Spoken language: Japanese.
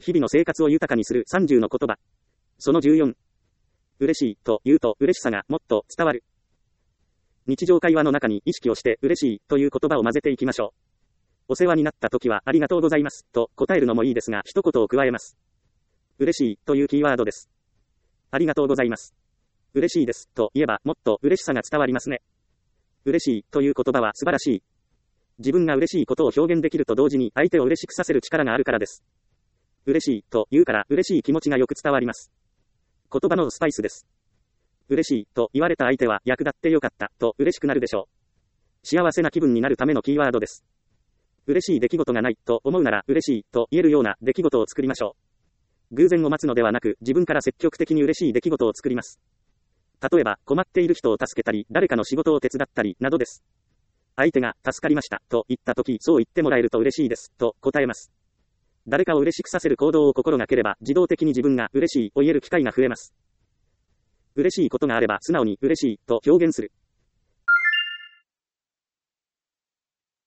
日々の生活を豊かにする30の言葉。その14。嬉しいと言うと嬉しさがもっと伝わる。日常会話の中に意識をして嬉しいという言葉を混ぜていきましょう。お世話になった時はありがとうございますと答えるのもいいですが、一言を加えます。嬉しいというキーワードです。ありがとうございます。嬉しいですと言えばもっと嬉しさが伝わりますね。嬉しいという言葉は素晴らしい。自分が嬉しいことを表現できると同時に相手を嬉しくさせる力があるからです。嬉しいと言うから嬉しい気持ちがよく伝わります。言葉のスパイスです。嬉しいと言われた相手は役立ってよかったと嬉しくなるでしょう。幸せな気分になるためのキーワードです。嬉しい出来事がないと思うなら嬉しいと言えるような出来事を作りましょう。偶然を待つのではなく自分から積極的に嬉しい出来事を作ります。例えば困っている人を助けたり誰かの仕事を手伝ったりなどです。相手が助かりましたと言ったときそう言ってもらえると嬉しいですと答えます。誰かを嬉しくさせる行動を心がければ自動的に自分が嬉しいを言える機会が増えます。嬉しいことがあれば素直に嬉しいと表現する。